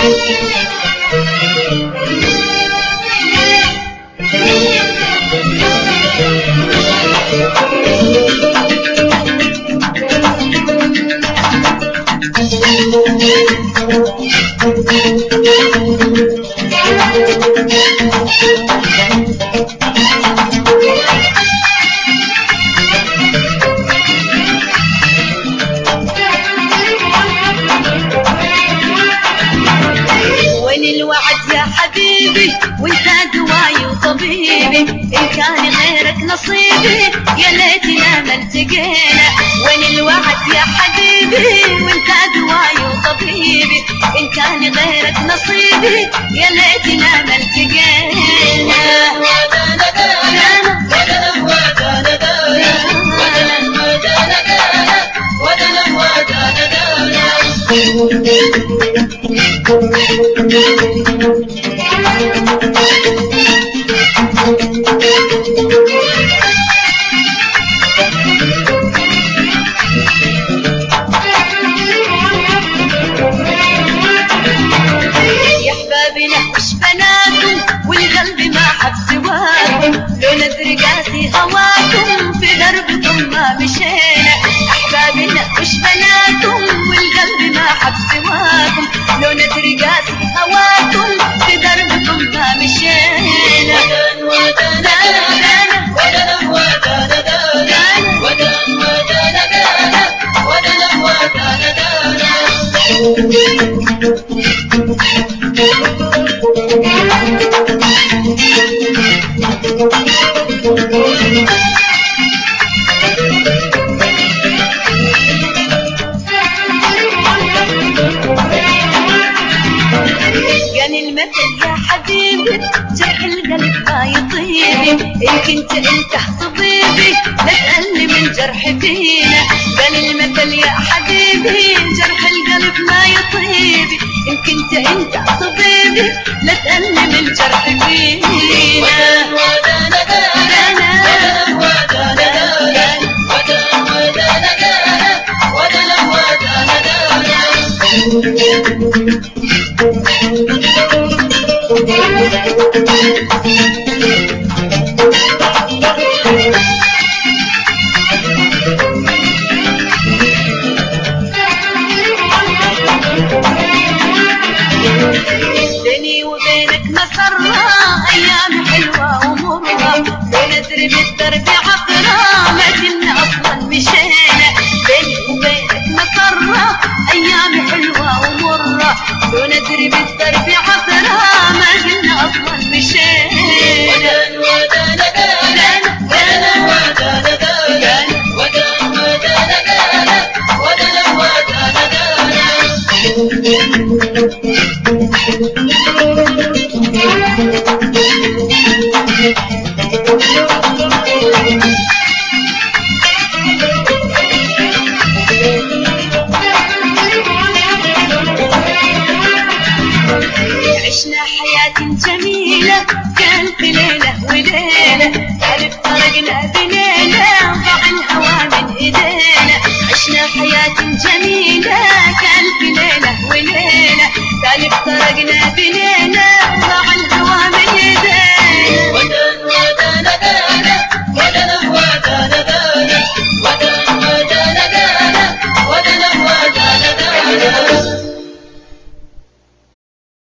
وانت دواي وطبيبي، ان كان غيرك نصيبي يا ليتنا ما التقينا. وين الوعد يا حبيبي وانت دواي وطبيبي، ان كان غيرك نصيبي يا ليتنا ما التقينا. يا حبابنا وش بناكم والقلب ما حب سواكم، لو ندري قاسي هواكم في دربكم ما مشينا. احبابنا وش بناكم والقلب ما حب سواكم، لو ندري قاسي هواكم في دربكم ما مشينا. كان المثل يا حبيبي جرح القلب ما يطيبي، إن كنت انت طبيبي لا تقل من جرح فينا. كان المثل يا حبيبي جرح القلب ما يطيبي، إن كنت انت طبيبي لا تقل من جرح فينا. بيني وبينك مسرة أيام حلوة ومرة، وندري بالدرب عقرة ما كنا أصلا مشينا. بيني وبينك مسرة أيام حلوة ومرة، وندري بالدرب عقرة ما كنا أصلا مشينا. عشنا حياة جميلة كانت ليلة وليلة، تعرف فرقنا بليلة ضاع الهوى من ايدينا. عشنا حياة جميلة كانت ليلة وليلة، تعرف فرقنا بليلة